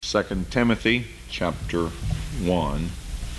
2 Timothy chapter 1.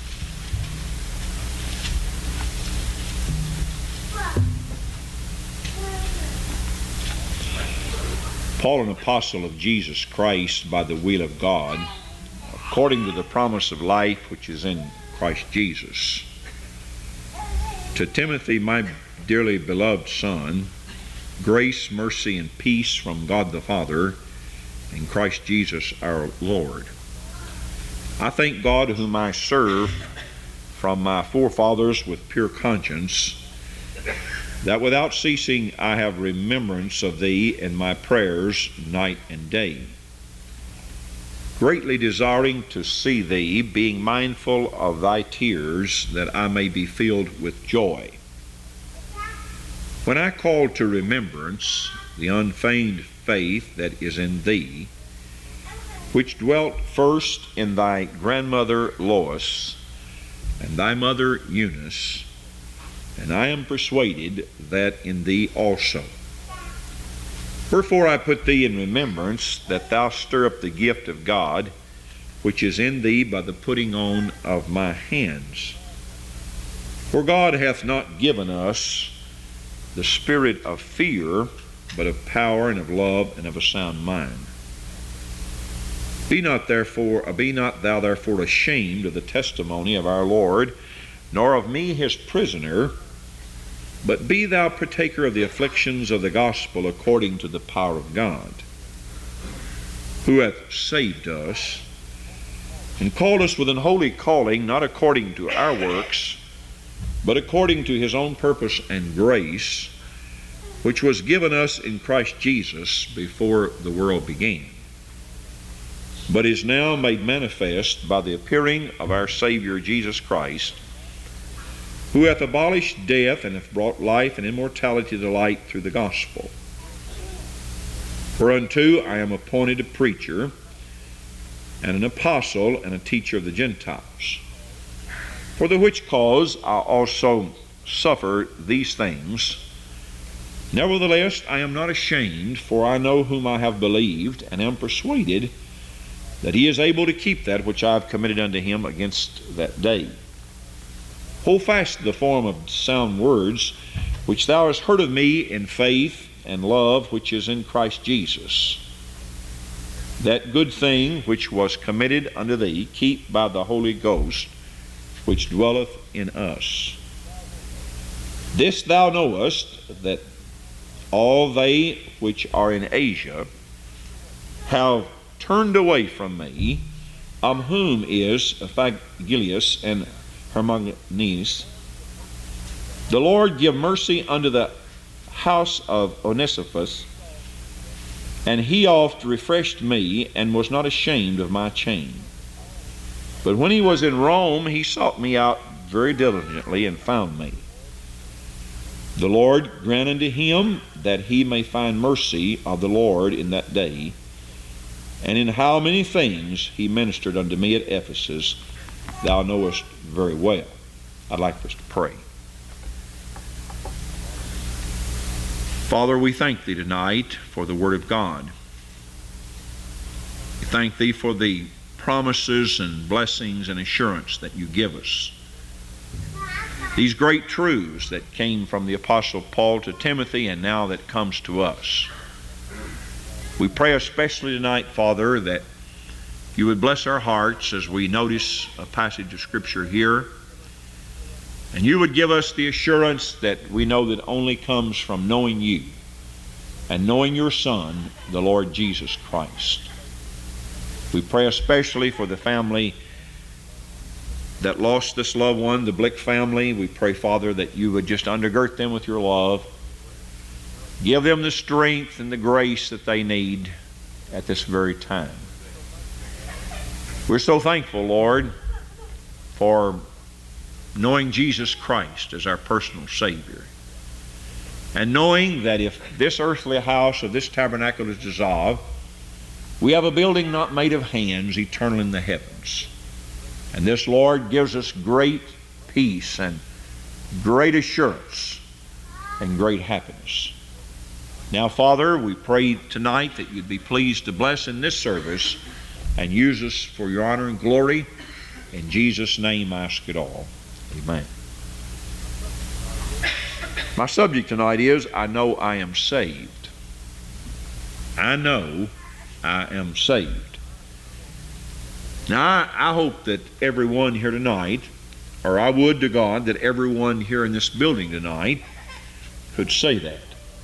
Paul, an apostle of Jesus Christ by the will of God, according to the promise of life which is in Christ Jesus. To Timothy, my dearly beloved son, grace, mercy, and peace from God the Father and Christ Jesus our Lord. I thank God whom I serve from my forefathers with pure conscience, that without ceasing I have remembrance of thee in my prayers night and day, greatly desiring to see thee, being mindful of thy tears, that I may be filled with joy. When I call to remembrance the unfeigned faith that is in thee, which dwelt first in thy grandmother Lois and thy mother Eunice, and I am persuaded that in thee also. Wherefore I put thee in remembrance, that thou stir up the gift of God, which is in thee by the putting on of my hands. For God hath not given us the spirit of fear, but of power and of love and of a sound mind. Be not thou therefore ashamed of the testimony of our Lord, nor of me his prisoner, but be thou partaker of the afflictions of the gospel according to the power of God, who hath saved us, and called us with an holy calling, not according to our works, but according to his own purpose and grace, which was given us in Christ Jesus before the world began, but is now made manifest by the appearing of our Savior Jesus Christ, who hath abolished death and hath brought life and immortality to light through the gospel. Whereunto I am appointed a preacher and an apostle and a teacher of the Gentiles. For the which cause I also suffer these things. Nevertheless, I am not ashamed, for I know whom I have believed, and am persuaded that he is able to keep that which I have committed unto him against that day. Hold fast the form of sound words, which thou hast heard of me in faith and love which is in Christ Jesus. That good thing which was committed unto thee, keep by the Holy Ghost, which dwelleth in us. This thou knowest, that all they which are in Asia have turned away from me, of whom is Phygellus and Hermogenes. The Lord give mercy unto the house of Onesiphorus, and he oft refreshed me, and was not ashamed of my chain. But when he was in Rome, he sought me out very diligently, and found me. The Lord grant unto him that he may find mercy of the Lord in that day. And in how many things he ministered unto me at Ephesus, thou knowest very well. I'd like for us to pray. Father, we thank thee tonight for the Word of God. We thank thee for the promises and blessings and assurance that you give us. These great truths that came from the Apostle Paul to Timothy, and now that comes to us. We pray especially tonight, Father, that you would bless our hearts as we notice a passage of Scripture here, and you would give us the assurance that we know that only comes from knowing you and knowing your Son, the Lord Jesus Christ. We pray especially for the family that lost this loved one, the Blick family. We pray, Father, that you would just undergird them with your love. Give them the strength and the grace that they need at this very time. We're so thankful, Lord, for knowing Jesus Christ as our personal Savior. And knowing that if this earthly house or this tabernacle is dissolved, we have a building not made of hands, eternal in the heavens. And this, Lord, gives us great peace and great assurance and great happiness. Now, Father, we pray tonight that you'd be pleased to bless in this service and use us for your honor and glory. In Jesus' name I ask it all. Amen. My subject tonight is, I know I am saved. I know I am saved. Now, I hope that everyone here tonight, or I would to God that everyone here in this building tonight could say that.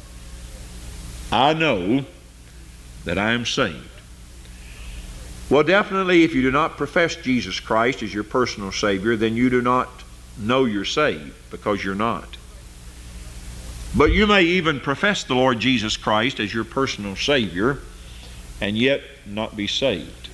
I know that I am saved. Well, definitely, if you do not profess Jesus Christ as your personal Savior, then you do not know you're saved, because you're not. But you may even profess the Lord Jesus Christ as your personal Savior and yet not be saved.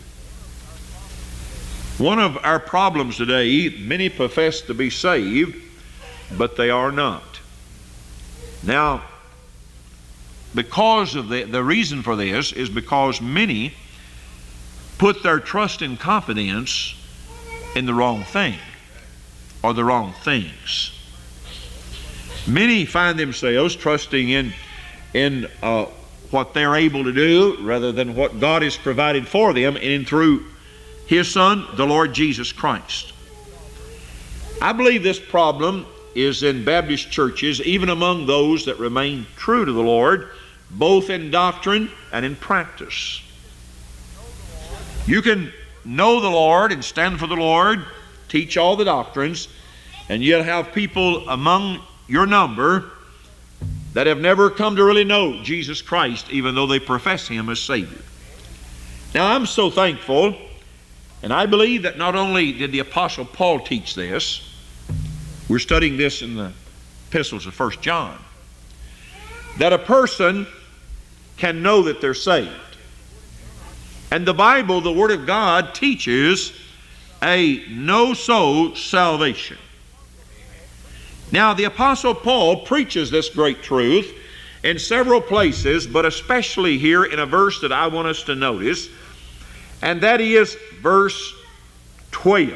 One of our problems today, many profess to be saved, but they are not. Now, because of the reason for this is because many put their trust and confidence in the wrong thing or the wrong things. Many find themselves trusting in what they're able to do rather than what God has provided for them and through His Son, the Lord Jesus Christ. I believe this problem is in Baptist churches, even among those that remain true to the Lord, both in doctrine and in practice. You can know the Lord and stand for the Lord, teach all the doctrines, and yet have people among your number that have never come to really know Jesus Christ, even though they profess Him as Savior. Now, I'm so thankful, and I believe that not only did the Apostle Paul teach this, we're studying this in the epistles of 1 John, that a person can know that they're saved. And the Bible, the Word of God, teaches a no-so salvation. Now, the Apostle Paul preaches this great truth in several places, but especially here in a verse that I want us to notice, and that is verse 12.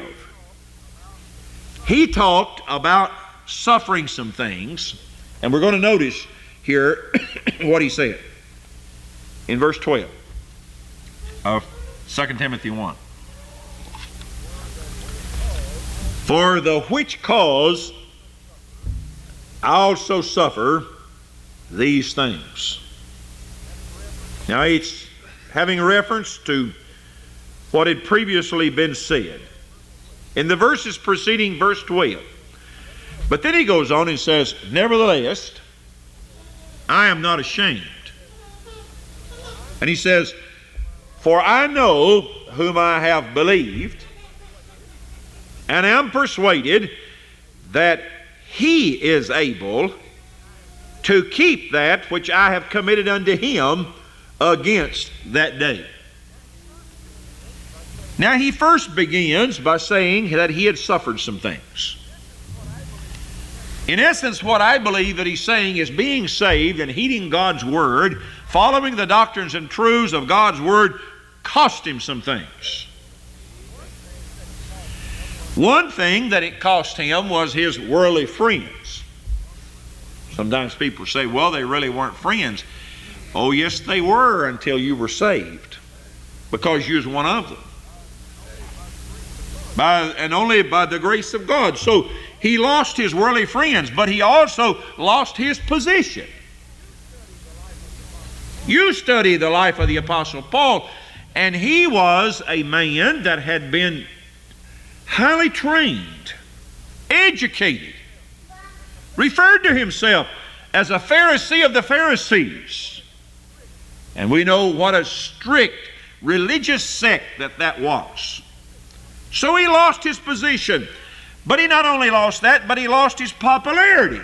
He talked about suffering some things, and we're going to notice here what he said in verse 12 of 2 Timothy 1. For the which cause I also suffer these things. Now, it's having reference to what had previously been said in the verses preceding verse 12. But then he goes on and says, nevertheless, I am not ashamed. And he says, for I know whom I have believed, and am persuaded that He is able to keep that which I have committed unto Him against that day. Now, he first begins by saying that he had suffered some things. In essence, what I believe that he's saying is being saved and heeding God's Word, following the doctrines and truths of God's Word, cost him some things. One thing that it cost him was his worldly friends. Sometimes people say, well, they really weren't friends. Oh, yes, they were until you were saved, because you was one of them. And only by the grace of God. So he lost his worldly friends, but he also lost his position. You study the life of the Apostle Paul, and he was a man that had been highly trained, educated, referred to himself as a Pharisee of the Pharisees. And we know what a strict religious sect that was. So he lost his position. But he not only lost that, but he lost his popularity.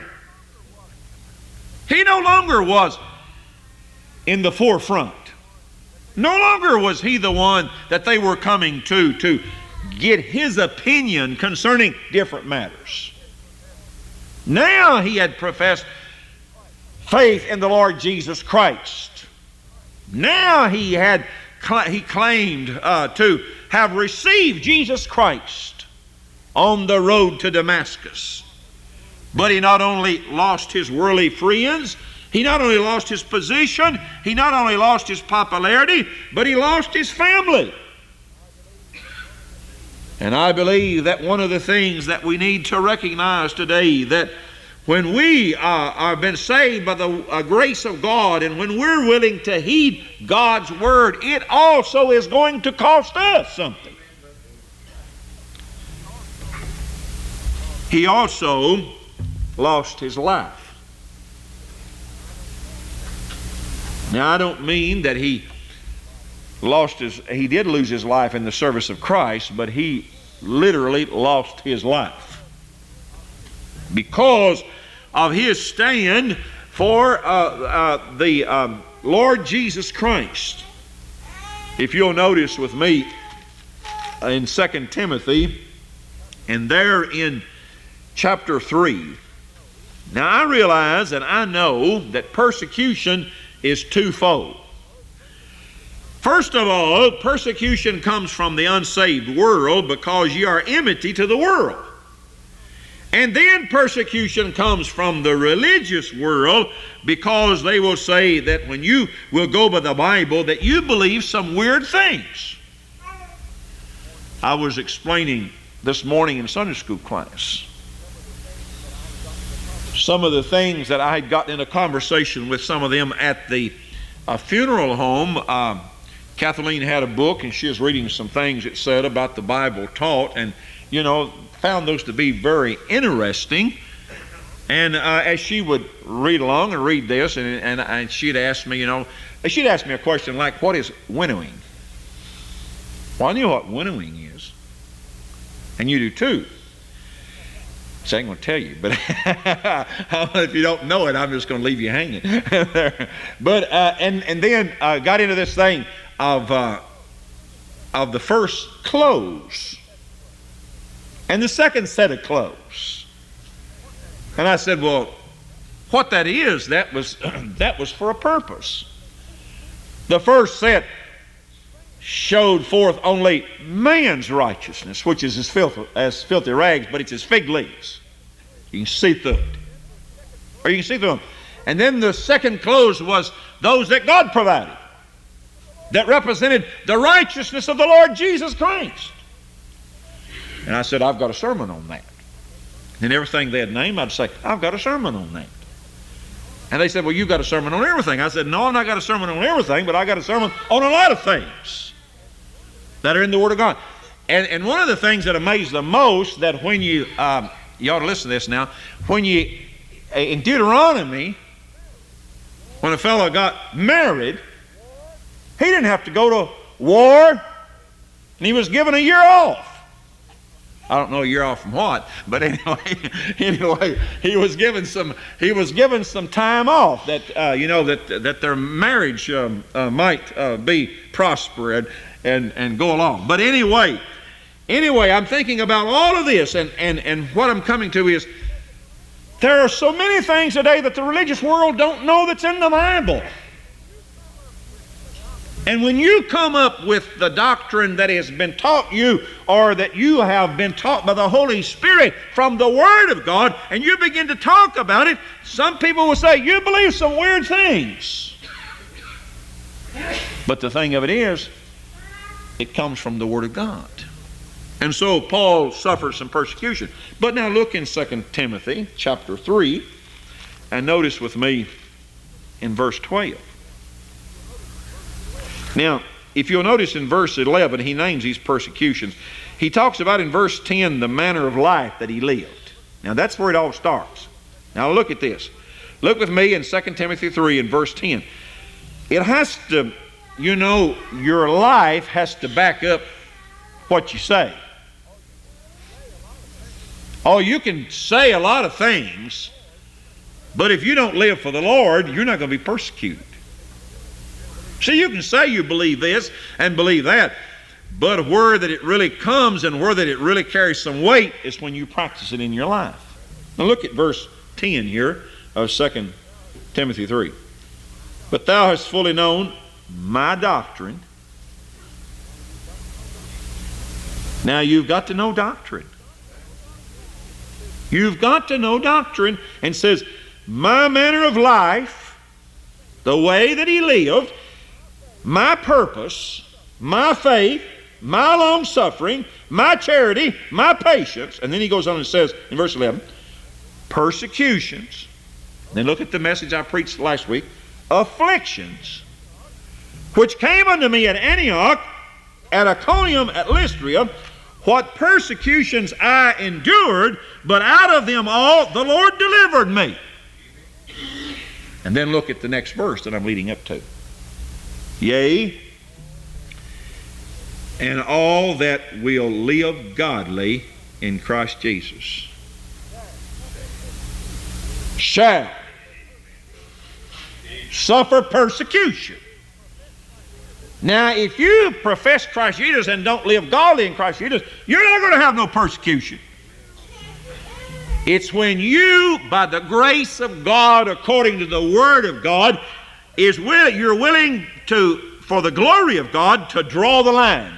He no longer was in the forefront. No longer was he the one that they were coming to get his opinion concerning different matters. Now he had professed faith in the Lord Jesus Christ. Now he claimed to have received Jesus Christ on the road to Damascus. But he not only lost his worldly friends, he not only lost his position, he not only lost his popularity, but he lost his family. And I believe that one of the things that we need to recognize today, that when we are been saved by the grace of God, and when we're willing to heed God's word, it also is going to cost us something. He also lost his life. Now, I don't mean that he did lose his life in the service of Christ, but he literally lost his life because of his stand for the Lord Jesus Christ. If you'll notice with me in 2 Timothy, and there in chapter 3. Now, I realize and I know that persecution is twofold. First of all, persecution comes from the unsaved world because you are enmity to the world. And then persecution comes from the religious world because they will say that when you will go by the Bible that you believe some weird things. I was explaining this morning in Sunday school class some of the things that I had gotten in a conversation with some of them at the funeral home. Kathleen had a book and she was reading some things it said about the Bible taught, and found those to be very interesting. And as she would read along and read this, and she'd ask me, she'd ask me a question like, what is winnowing? Well, I knew what winnowing is, and you do too. So I ain't going to tell you, but if you don't know it, I'm just going to leave you hanging. But and then got into this thing of the first clothes and the second set of clothes. And I said, well, what that is, that was for a purpose. The first set showed forth only man's righteousness, which is as filthy rags, but it's as fig leaves. You can see through it. Or you can see through them. And then the second clothes was those that God provided, that represented the righteousness of the Lord Jesus Christ. And I said, I've got a sermon on that. And everything they had named, I'd say, I've got a sermon on that. And they said, well, you've got a sermon on everything. I said, no, I've not got a sermon on everything, but I got a sermon on a lot of things that are in the Word of God. And one of the things that amazed the most, that when you ought to listen to this now, when you, in Deuteronomy, when a fellow got married, he didn't have to go to war, and he was given a year off. I don't know a year off from what, but anyway, he was given some time off that that their marriage might be prosper and go along. But anyway, I'm thinking about all of this, and what I'm coming to is there are so many things today that the religious world don't know that's in the Bible. And when you come up with the doctrine that has been taught you, or that you have been taught by the Holy Spirit from the Word of God, and you begin to talk about it, some people will say, you believe some weird things. But the thing of it is, it comes from the Word of God. And so Paul suffered some persecution. But now look in 2 Timothy chapter 3, and notice with me in verse 12. Now, if you'll notice in verse 11, he names these persecutions. He talks about in verse 10 the manner of life that he lived. Now, that's where it all starts. Now, look at this. Look with me in 2 Timothy 3 and verse 10. It has to, your life has to back up what you say. Oh, you can say a lot of things, but if you don't live for the Lord, you're not going to be persecuted. See, you can say you believe this and believe that, but where that it really comes and where that it really carries some weight is when you practice it in your life. Now look at verse 10 here of 2 Timothy 3. But thou hast fully known my doctrine. Now you've got to know doctrine. You've got to know doctrine, and says, my manner of life, the way that he lived, my purpose, my faith, my long suffering, my charity, my patience. And then he goes on and says in verse 11, persecutions. Then look at the message I preached last week. Afflictions, which came unto me at Antioch, at Iconium, at Lystra, what persecutions I endured, but out of them all the Lord delivered me. And then look at the next verse that I'm leading up to. Yea, and all that will live godly in Christ Jesus shall suffer persecution. Now, if you profess Christ Jesus and don't live godly in Christ Jesus, you're not going to have no persecution. It's when you, by the grace of God, according to the Word of God, you're willing to, for the glory of God, to draw the line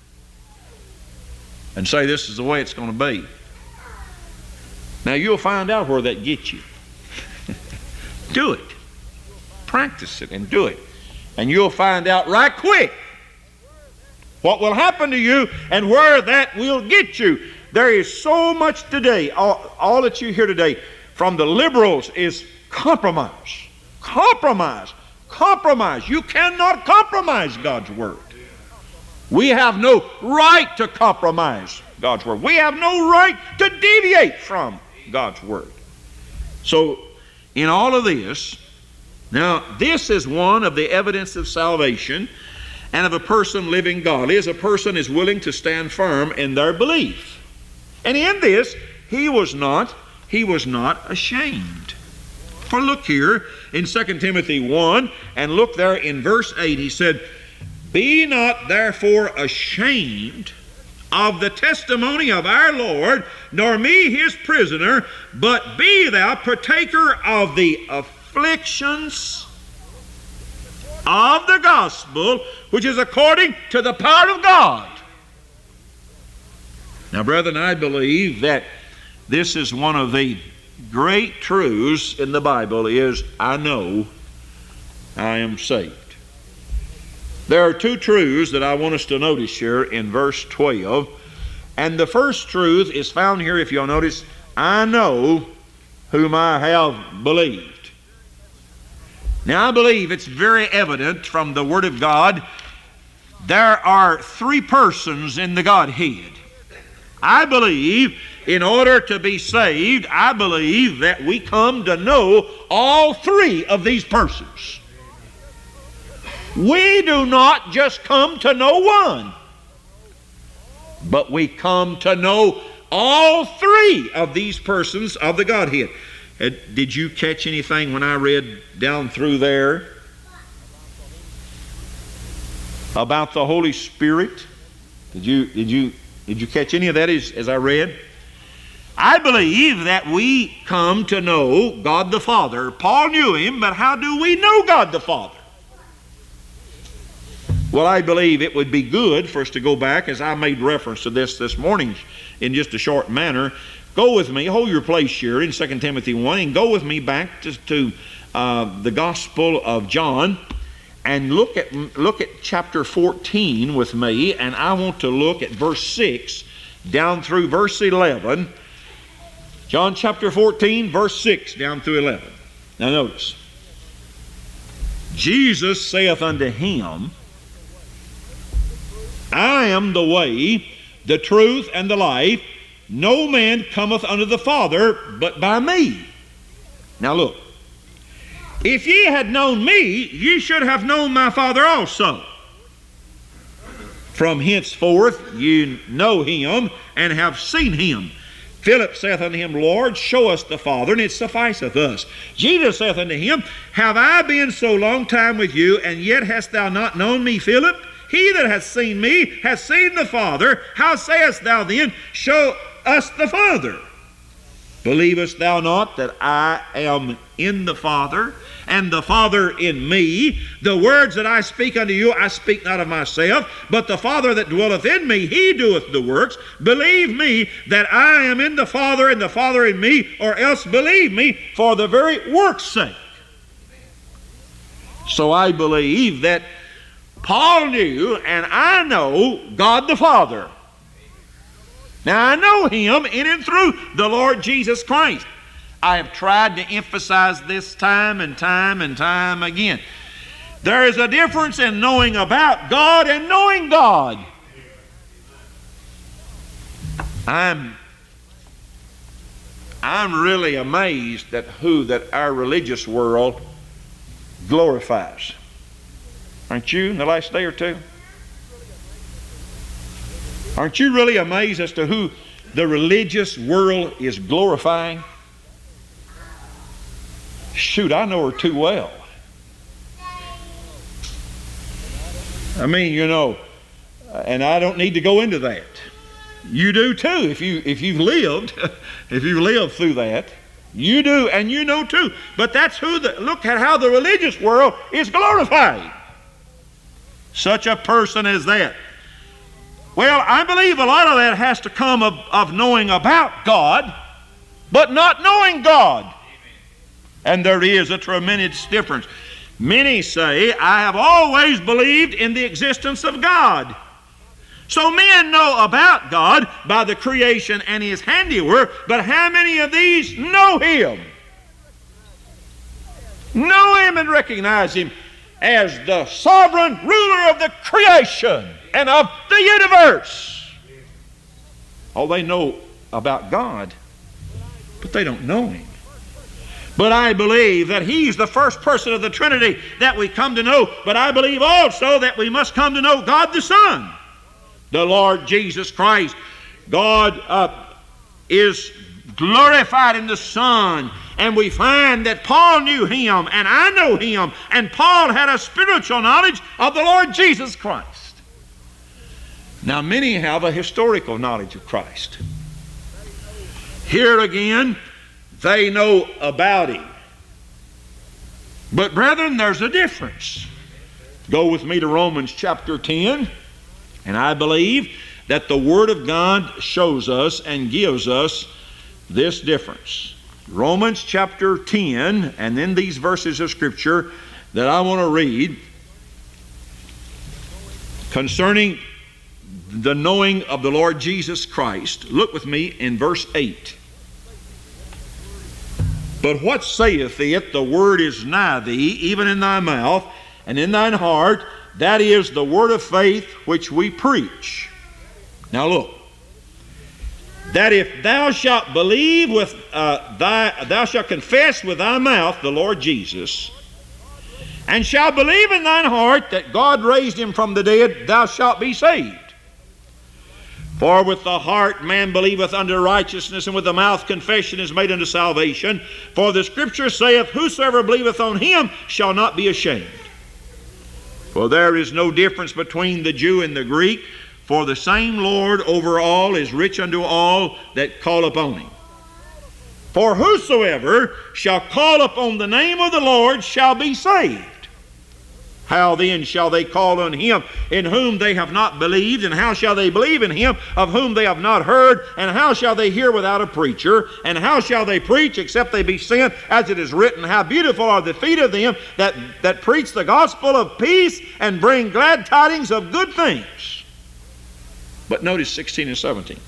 and say this is the way it's going to be. Now, you'll find out where that gets you. Do it. Practice it and do it. And you'll find out right quick what will happen to you and where that will get you. There is so much today, all that you hear today from the liberals is compromise. Compromise. Compromise. You cannot compromise God's Word. We have no right to compromise God's Word. We have no right to deviate from God's Word. So, in all of this, now this is one of the evidence of salvation and of a person living godly, as a person is willing to stand firm in their belief. And in this, he was not ashamed. For look here in 2 Timothy 1, and look there in verse 8, he said, be not therefore ashamed of the testimony of our Lord, nor me his prisoner, but be thou partaker of the afflictions of the gospel, which is according to the power of God. Now, brethren, I believe that this is one of the great truths in the Bible is, I know I am saved. There are two truths that I want us to notice here in verse 12. And the first truth is found here, if you'll notice, I know whom I have believed. Now, I believe it's very evident from the Word of God there are three persons in the Godhead. I believe in order to be saved, I believe that we come to know all three of these persons. We do not just come to know one, but we come to know all three of these persons of the Godhead. Did you catch anything when I read down through there about the Holy Spirit? Did you catch any of that as I read? I believe that we come to know God the Father. Paul knew Him, but how do we know God the Father? Well, I believe it would be good for us to go back, as I made reference to this morning in just a short manner. Go with me, hold your place here in 2 Timothy 1, and go with me back to the Gospel of John, and look at chapter 14 with me, and I want to look at verse 6 down through verse 11. John chapter 14, verse 6 down through 11. Now notice. Jesus saith unto him, I am the way, the truth, and the life. No man cometh unto the Father but by me. Now look. If ye had known me, ye should have known my Father also. From henceforth ye know him and have seen him. Philip saith unto him, Lord, show us the Father, and it sufficeth us. Jesus saith unto him, Have I been so long time with you, and yet hast thou not known me, Philip? He that hath seen me hath seen the Father. How sayest thou then, Show us the Father? Believest thou not that I am in the Father, and the Father in me? The words that I speak unto you, I speak not of myself, but the Father that dwelleth in me, He doeth the works. Believe me that I am in the Father, and the Father in me, or else believe me for the very work's sake. So I believe that Paul knew, and I know, God the Father. Now I know Him in and through the Lord Jesus Christ. I have tried to emphasize this time and time and time again. There is a difference in knowing about God and knowing God. I'm really amazed at who that our religious world glorifies. Aren't you, in the last day or two? Aren't you really amazed as to who the religious world is glorifying? Shoot, I know her too well. I mean, you know, and I don't need to go into that. You do too. If you've lived through that, you do, and you know too. But that's look at how the religious world is glorifying such a person as that. Well, I believe a lot of that has to come of knowing about God, but not knowing God. And there is a tremendous difference. Many say, I have always believed in the existence of God. So men know about God by the creation and His handiwork, but how many of these know Him? Know Him and recognize Him as the sovereign ruler of the creation and of the universe. Oh, they know about God, but they don't know Him. But I believe that He's the first person of the Trinity that we come to know. But I believe also that we must come to know God the Son, the Lord Jesus Christ. God is glorified in the Son. And we find that Paul knew Him, and I know Him, and Paul had a spiritual knowledge of the Lord Jesus Christ. Now many have a historical knowledge of Christ. Here again, they know about Him. But brethren, there's a difference. Go with me to Romans chapter 10, and I believe that the Word of God shows us and gives us this difference. Romans chapter 10, and then these verses of Scripture that I want to read concerning the knowing of the Lord Jesus Christ. Look with me in verse 8. But what saith it? The word is nigh thee, even in thy mouth and in thine heart. That is the word of faith which we preach. Now look. That if thou shalt believe with thou shalt confess with thy mouth the Lord Jesus, and shalt believe in thine heart that God raised Him from the dead, thou shalt be saved. For with the heart man believeth unto righteousness, and with the mouth confession is made unto salvation. For the Scripture saith, whosoever believeth on Him shall not be ashamed. For there is no difference between the Jew and the Greek, for the same Lord over all is rich unto all that call upon Him. For whosoever shall call upon the name of the Lord shall be saved. How then shall they call on Him in whom they have not believed? And how shall they believe in Him of whom they have not heard? And how shall they hear without a preacher? And how shall they preach except they be sent? As it is written, how beautiful are the feet of them that preach the gospel of peace and bring glad tidings of good things. But notice 16 and 17.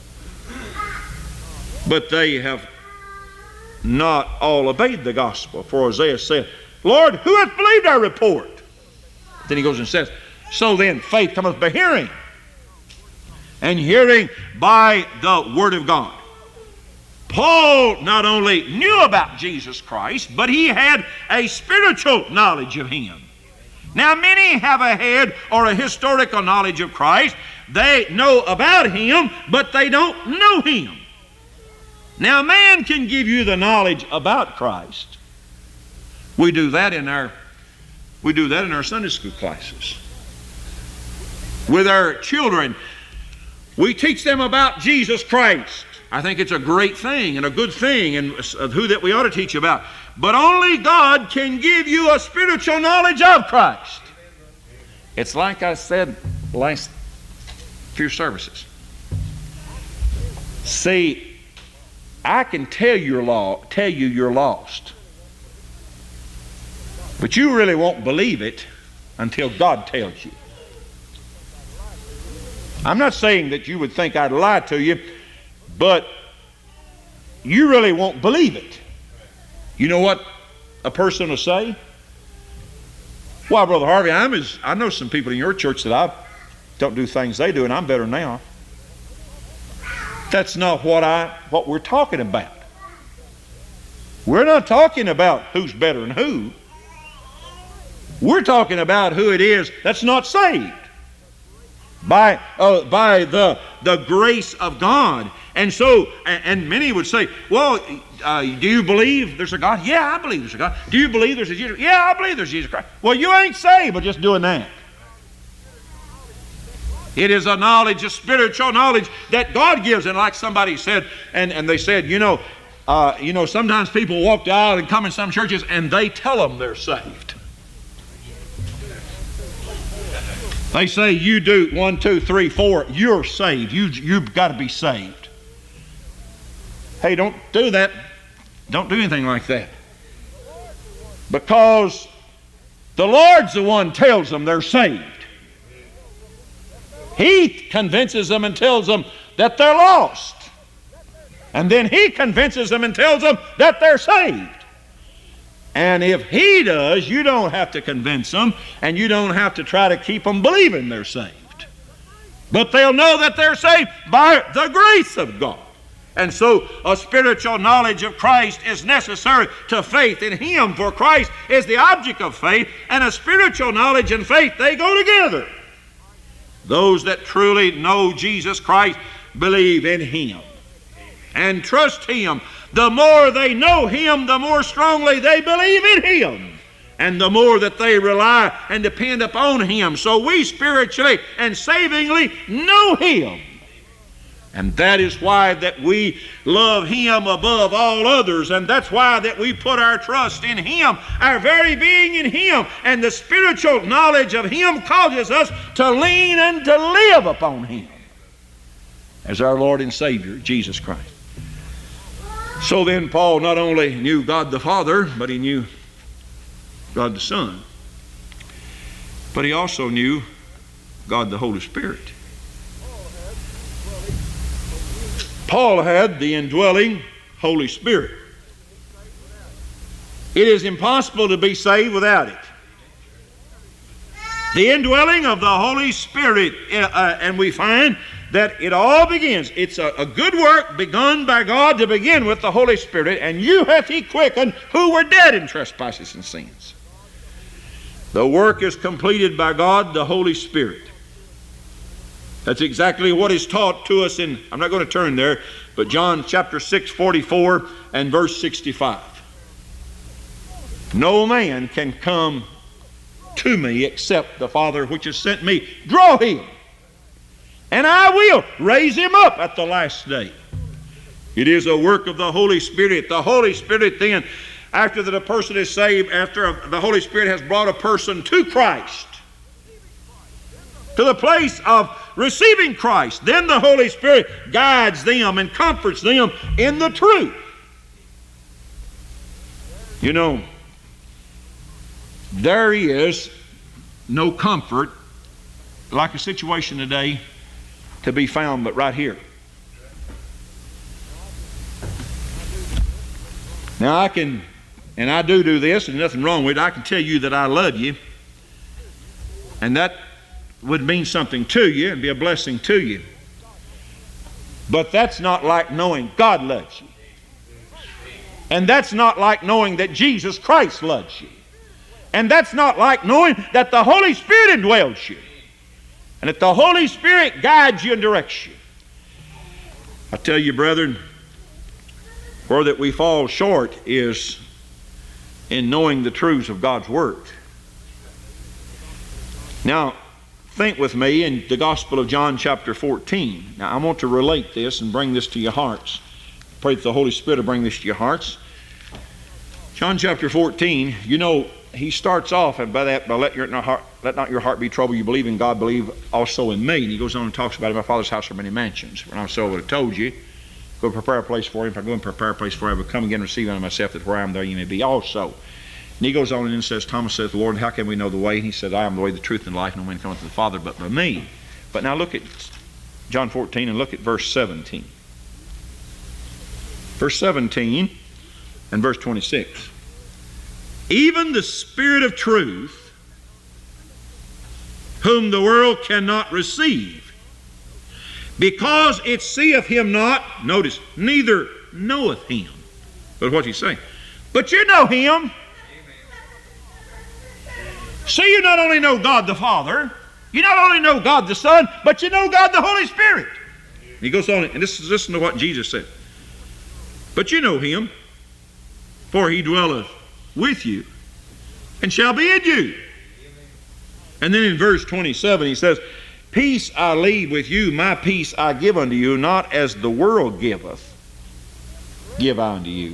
But they have not all obeyed the gospel. For Isaiah said, Lord, who hath believed our report? Then he goes and says, so then faith cometh by hearing, and hearing by the word of God. Paul not only knew about Jesus Christ, but he had a spiritual knowledge of Him. Now many have a head or a historical knowledge of Christ. They know about Him, but they don't know Him. Now man can give you the knowledge about Christ. We do that in our Sunday school classes. With our children, we teach them about Jesus Christ. I think it's a great thing and a good thing, and who that we ought to teach about. But only God can give you a spiritual knowledge of Christ. It's like I said last few services. See, I can tell you you're lost. But you really won't believe it until God tells you. I'm not saying that you would think I'd lie to you, but you really won't believe it. You know what a person will say? Well, Brother Harvey, I know some people in your church that I don't do things they do, and I'm better now. That's not what we're talking about. We're not talking about who's better than who. We're talking about who it is that's not saved by the grace of God. And so, and many would say, well, do you believe there's a God? Yeah, I believe there's a God. Do you believe there's a Jesus? Yeah, I believe there's Jesus Christ. Well, you ain't saved by just doing that. It is a knowledge, a spiritual knowledge that God gives. And like somebody said, and they said, sometimes people walk out and come in some churches and they tell them they're saved. They say, you do 1, 2, 3, 4, you're saved. You've got to be saved. Hey, don't do that. Don't do anything like that. Because the Lord's the one tells them they're saved. He convinces them and tells them that they're lost. And then He convinces them and tells them that they're saved. And if He does, you don't have to convince them, and you don't have to try to keep them believing they're saved. But they'll know that they're saved by the grace of God. And so a spiritual knowledge of Christ is necessary to faith in Him, for Christ is the object of faith, and a spiritual knowledge and faith, they go together. Those that truly know Jesus Christ believe in Him and trust Him. The more they know Him, the more strongly they believe in Him, and the more that they rely and depend upon Him. So we spiritually and savingly know Him. And that is why that we love Him above all others, and that's why that we put our trust in Him, our very being in Him, and the spiritual knowledge of Him causes us to lean and to live upon Him as our Lord and Savior, Jesus Christ. So then Paul not only knew God the Father, but he knew God the Son. But he also knew God the Holy Spirit. Paul had the indwelling Holy Spirit. It is impossible to be saved without it. The indwelling of the Holy Spirit, and we find that it all begins. It's a good work begun by God to begin with the Holy Spirit, and you hath He quickened who were dead in trespasses and sins. The work is completed by God, the Holy Spirit. That's exactly what is taught to us in, I'm not going to turn there, but John chapter 6, 44 and verse 65. No man can come to me except the Father which has sent me. Draw him, and I will raise him up at the last day. It is a work of the Holy Spirit. The Holy Spirit then, after that a person is saved, after the Holy Spirit has brought a person to Christ, to the place of receiving Christ, then the Holy Spirit guides them and comforts them in the truth. You know, there is no comfort like a situation today to be found but right here. Now I can, and I do this, and nothing wrong with it, I can tell you that I love you, and that would mean something to you and be a blessing to you. But that's not like knowing God loves you. And that's not like knowing that Jesus Christ loves you. And that's not like knowing that the Holy Spirit indwells you, and that the Holy Spirit guides you and directs you. I tell you, brethren, where that we fall short is in knowing the truths of God's Word. Now, think with me in the Gospel of John chapter 14. Now, I want to relate this and bring this to your hearts. Pray that the Holy Spirit will bring this to your hearts. John chapter 14, you know, he starts off by let not your heart be troubled. You believe in God, believe also in me. And he goes on and talks about, in my Father's house are many mansions. When I so would have told you, go prepare a place for him. If I go and prepare a place for him, I will come again and receive unto myself, that where I am there you may be also. And he goes on and then says, Thomas saith, Lord, how can we know the way? And he said, I am the way, the truth, and life. No man cometh to the Father but by me. But now look at John 14 and look at verse 17. Verse 17 and verse 26. Even the Spirit of truth, whom the world cannot receive, because it seeth him not, notice, neither knoweth him. But what's he saying? But you know him. So you not only know God the Father, you not only know God the Son, but you know God the Holy Spirit. He goes on, and listen to what Jesus said. But you know him, for he dwelleth with you, and shall be in you. And then in verse 27 he says, Peace I leave with you, my peace I give unto you, not as the world giveth, give I unto you.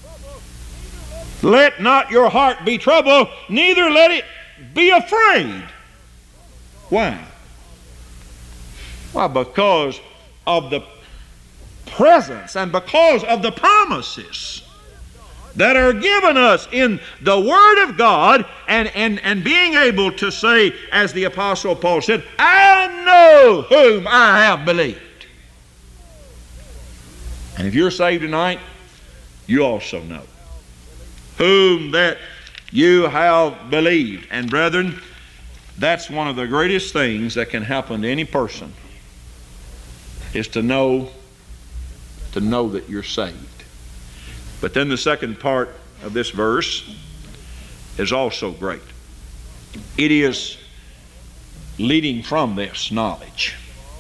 Let not your heart be troubled, neither let it be afraid. Why? Why? Because of the presence and because of the promises that are given us in the Word of God, and being able to say, as the Apostle Paul said, I know whom I have believed. And if you're saved tonight, you also know whom that you have believed. And brethren, that's one of the greatest things that can happen to any person, is to know that you're saved. But then the second part of this verse is also great. It is leading from this knowledge.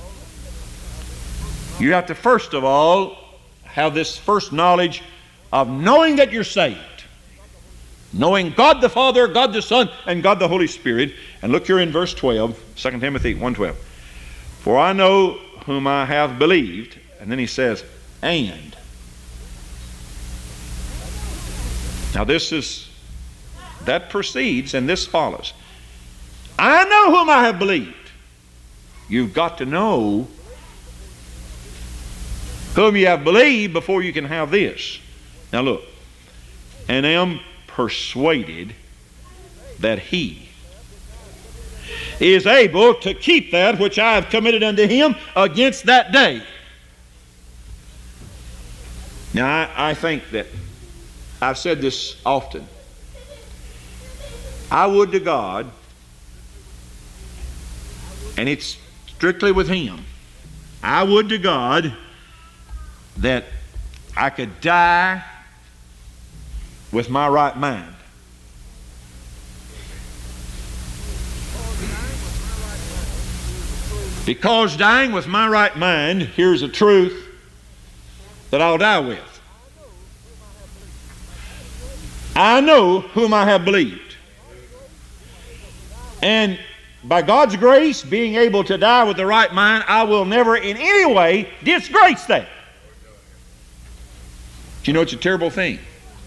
You have to first of all have this first knowledge of knowing that you're saved. Knowing God the Father, God the Son, and God the Holy Spirit. And look here in verse 12, 2 Timothy 1:12. For I know whom I have believed. And then he says, and. Now that precedes and this follows. I know whom I have believed. You've got to know whom you have believed before you can have this. Now look, and am persuaded that he is able to keep that which I have committed unto him against that day. Now I think that I've said this often. I would to God, and it's strictly with him, I would to God that I could die with my right mind. Because dying with my right mind, here's a truth that I'll die with. I know whom I have believed. And by God's grace, being able to die with the right mind, I will never in any way disgrace that. Do you know it's a terrible thing?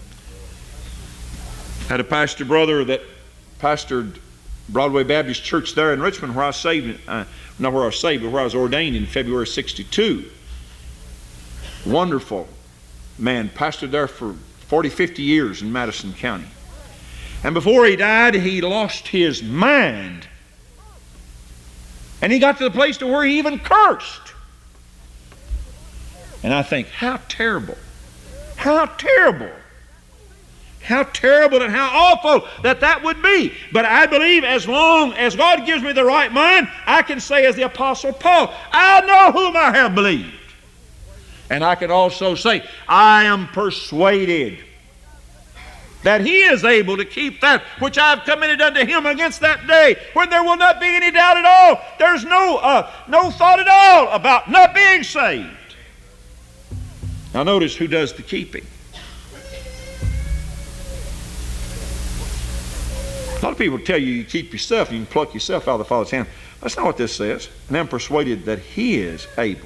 I had a pastor brother that pastored Broadway Baptist Church there in Richmond, where I was saved, not where I was saved, but where I was ordained in February 62. Wonderful man, pastored there for 40, 50 years in Madison County. And before he died, he lost his mind. And he got to the place to where he even cursed. And I think, how terrible. How terrible. How terrible and how awful that would be. But I believe as long as God gives me the right mind, I can say as the Apostle Paul, I know whom I have believed. And I can also say, I am persuaded that he is able to keep that which I have committed unto him against that day, when there will not be any doubt at all. There's no thought at all about not being saved. Now notice who does the keeping. A lot of people tell you keep yourself, you can pluck yourself out of the Father's hand. That's not what this says. And I'm persuaded that he is able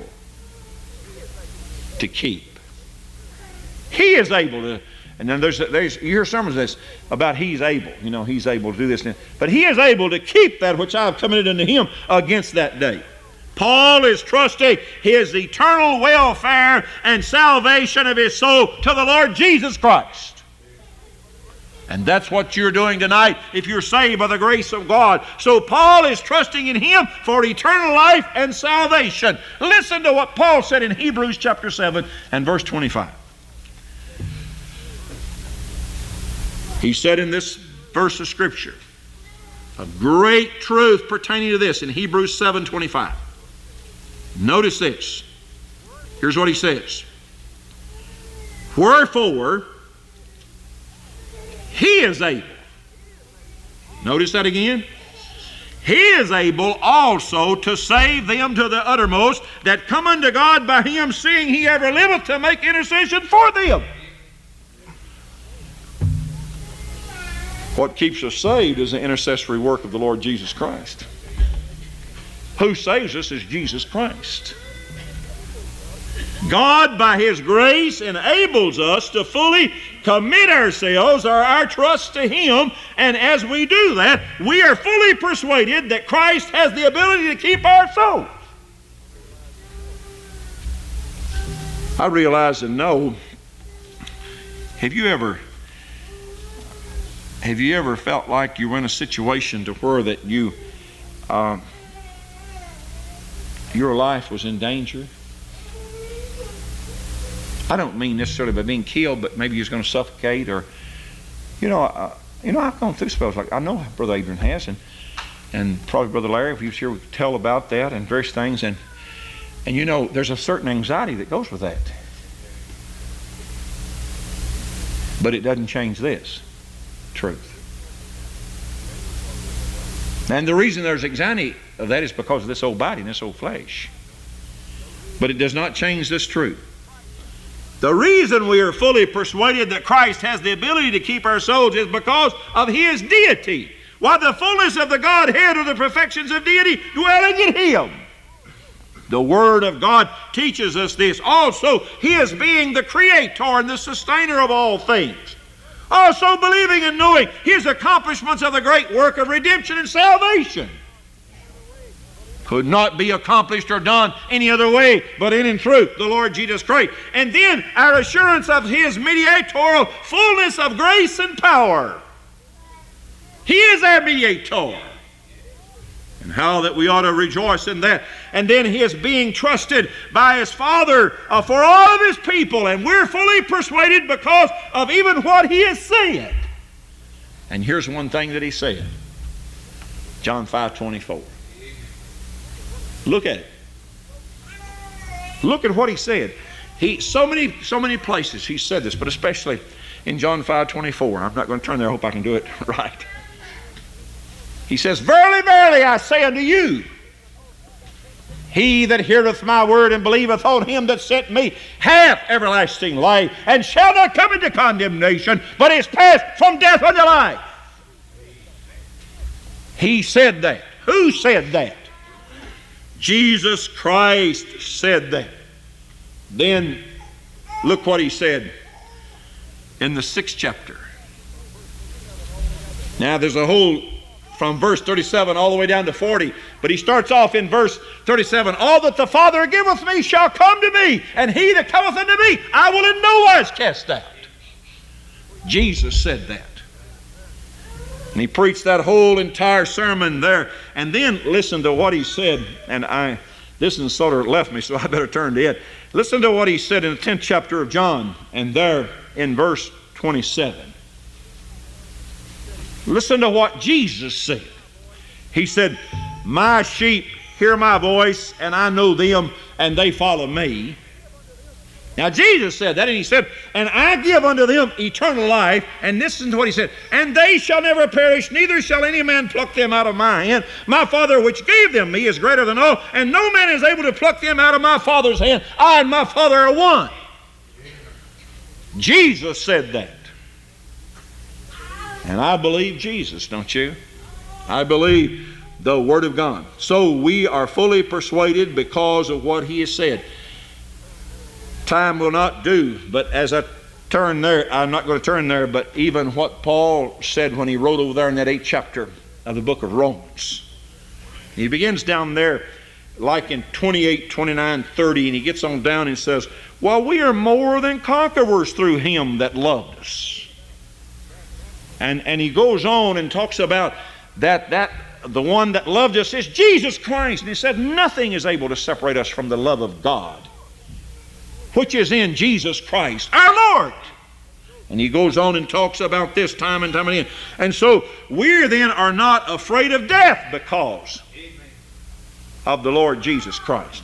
to keep. He is able to. And then there's you hear sermons this about he's able. You know, he's able to do this. But he is able to keep that which I have committed unto him against that day. Paul is trusting his eternal welfare and salvation of his soul to the Lord Jesus Christ. And that's what you're doing tonight if you're saved by the grace of God. So Paul is trusting in Him for eternal life and salvation. Listen to what Paul said in Hebrews chapter 7 and verse 25. He said in this verse of Scripture, a great truth pertaining to this in Hebrews 7:25. Notice this. Here's what he says. Wherefore, He is able. Notice that again. He is able also to save them to the uttermost that come unto God by Him, seeing He ever liveth to make intercession for them. What keeps us saved is the intercessory work of the Lord Jesus Christ. Who saves us is Jesus Christ. God, by His grace, enables us to fully commit ourselves or our trust to Him, and as we do that, we are fully persuaded that Christ has the ability to keep our souls. I realize and know, have you ever felt like you were in a situation to where that your life was in danger? I don't mean necessarily by being killed, but maybe you was going to suffocate, or I've gone through spells like I know Brother Adrian has, and probably Brother Larry, if he was here, we could tell about that and various things, and there's a certain anxiety that goes with that, but it doesn't change this truth. And the reason there's anxiety of that is because of this old body and this old flesh, but it does not change this truth. The reason we are fully persuaded that Christ has the ability to keep our souls is because of His deity. While the fullness of the Godhead or the perfections of deity dwelling in Him. The Word of God teaches us this. Also, His being the Creator and the Sustainer of all things. Also believing and knowing His accomplishments of the great work of redemption and salvation. Could not be accomplished or done any other way but in truth, the Lord Jesus Christ. And then our assurance of His mediatorial fullness of grace and power. He is our mediator. And how that we ought to rejoice in that. And then His being trusted by His Father for all of His people. And we're fully persuaded because of even what He has said. And here's one thing that He said. John 5:24. Look at it. Look at what He said. So many places He said this, but especially in John 5:24. I'm not going to turn there. I hope I can do it right. He says, Verily, verily, I say unto you, he that heareth my word and believeth on Him that sent me hath everlasting life, and shall not come into condemnation, but is passed from death unto life. He said that. Who said that? Jesus Christ said that. Then look what He said in the 6th chapter. Now there's a whole, from verse 37 all the way down to 40, but He starts off in verse 37. All that the Father giveth me shall come to me, and he that cometh unto me I will in no wise cast out. Jesus said that. And He preached that whole entire sermon there. And then listen to what He said. And this one sort of left me, so I better turn to it. Listen to what He said in the 10th chapter of John, and there in verse 27. Listen to what Jesus said. He said, My sheep hear my voice, and I know them, and they follow me. Now Jesus said that, and He said, and I give unto them eternal life, and listen to what He said, and they shall never perish, neither shall any man pluck them out of my hand. My Father which gave them me is greater than all, and no man is able to pluck them out of my Father's hand. I and my Father are one. Jesus said that. And I believe Jesus, don't you? I believe the Word of God. So we are fully persuaded because of what He has said. Time will not do, but as I turn there, I'm not going to turn there, but even what Paul said when he wrote over there in that 8th chapter of the book of Romans. He begins down there like in 28, 29, 30, and he gets on down and says, Well, we are more than conquerors through Him that loved us. And he goes on and talks about that the one that loved us is Jesus Christ. And he said, nothing is able to separate us from the love of God, which is in Jesus Christ, our Lord. And he goes on and talks about this time and time again. And so we then are not afraid of death because of the Lord Jesus Christ.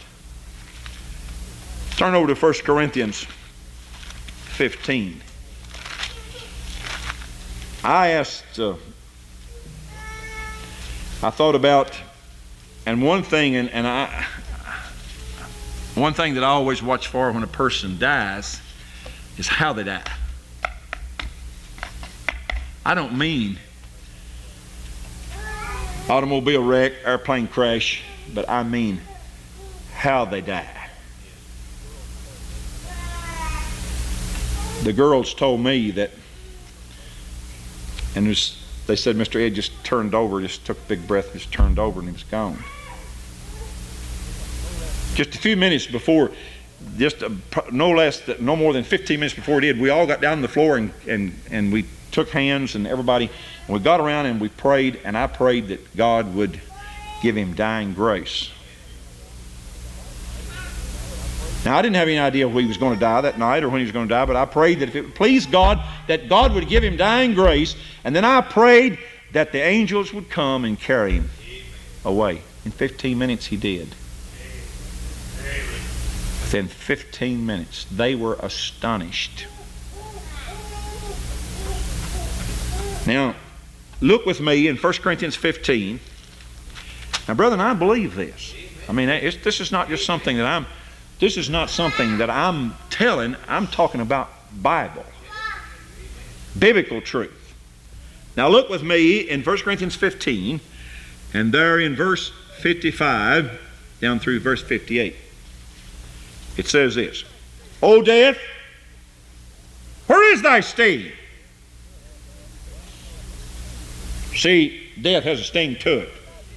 Turn over to 1 Corinthians 15. I thought about, and one thing that I always watch for when a person dies is how they die. I don't mean automobile wreck, airplane crash, but I mean how they die. The girls told me that, and they said Mr. Ed just turned over, just took a big breath, just turned over, and he was gone. Just a few minutes before, no more than 15 minutes before it did, we all got down on the floor and we took hands, and everybody, and we got around and we prayed, and I prayed that God would give him dying grace. Now, I didn't have any idea when he was going to die that night or when he was going to die, but I prayed that if it would please God, that God would give him dying grace, and then I prayed that the angels would come and carry him away. In 15 minutes he did. Within 15 minutes, they were astonished. Now, look with me in 1 Corinthians 15. Now, brethren, I believe this. I mean, this is not just something that I'm telling. I'm talking about Bible. Biblical truth. Now, look with me in 1 Corinthians 15, and there in verse 55 down through verse 58. It says this: O death, where is thy sting? See, death has a sting to it.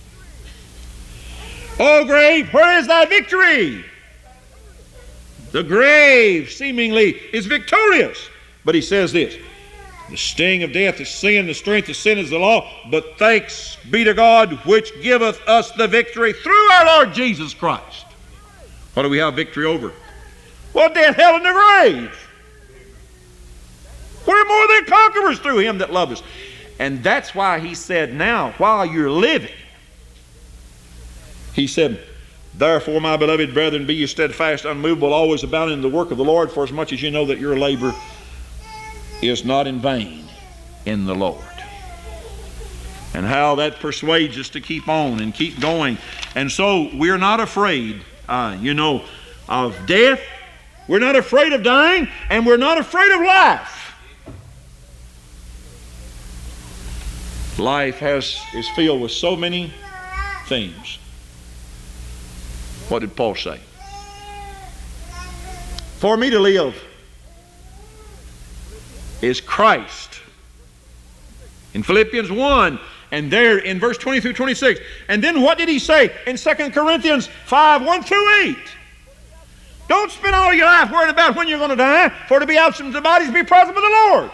O grave, where is thy victory? The grave seemingly is victorious. But he says this: the sting of death is sin, the strength of sin is the law, but thanks be to God which giveth us the victory through our Lord Jesus Christ. What do we have victory over? Well, death, hell, and the grave. We're more than conquerors through him that loved us. And that's why he said, now, while you're living, he said, therefore, my beloved brethren, be ye steadfast, unmovable, always abounding in the work of the Lord, for as much as you know that your labor is not in vain in the Lord. And how that persuades us to keep on and keep going. And so we're not afraid, of death. We're not afraid of dying, and we're not afraid of life. Life is filled with so many things. What did Paul say? For me to live is Christ. In Philippians 1, and there in verse 20 through 26. And then what did he say in 2 Corinthians 5, 1 through 8? Don't spend all your life worrying about when you're going to die, for to be absent from the body is to be present with the Lord.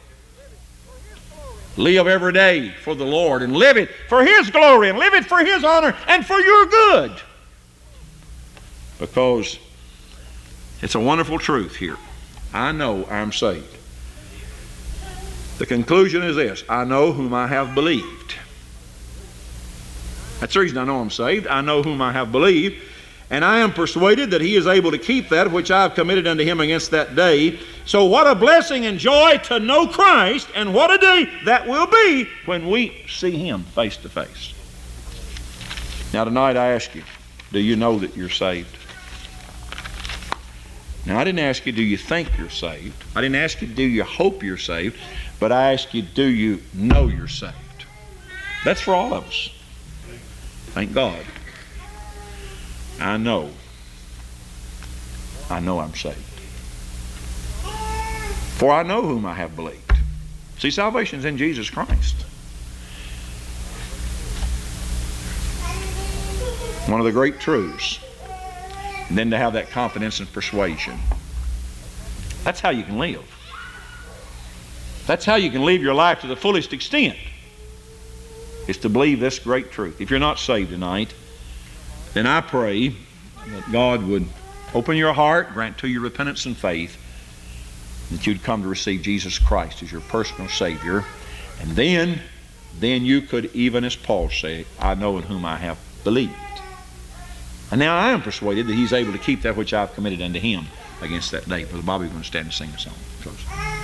Live every day for the Lord, and live it for his glory, and live it for his honor and for your good. Because it's a wonderful truth here. I know I'm saved. The conclusion is this: I know whom I have believed. That's the reason I know I'm saved. I know whom I have believed, and I am persuaded that he is able to keep that which I have committed unto him against that day. So what a blessing and joy to know Christ, and what a day that will be when we see him face to face. Now tonight I ask you, do you know that you're saved? Now I didn't ask you, do you think you're saved? I didn't ask you, do you hope you're saved? But I ask you, do you know you're saved? That's for all of us. Thank God. I know I'm saved. For I know whom I have believed. See, salvation's in Jesus Christ. One of the great truths. And then to have that confidence and persuasion. That's how you can live. That's how you can live your life to the fullest extent, is to believe this great truth. If you're not saved tonight, then I pray that God would open your heart, grant to you repentance and faith, that you'd come to receive Jesus Christ as your personal Savior. And then you could, even as Paul said, I know in whom I have believed. And now I am persuaded that he's able to keep that which I've committed unto him against that day. Brother Bobby, we're going to stand and sing a song. Close.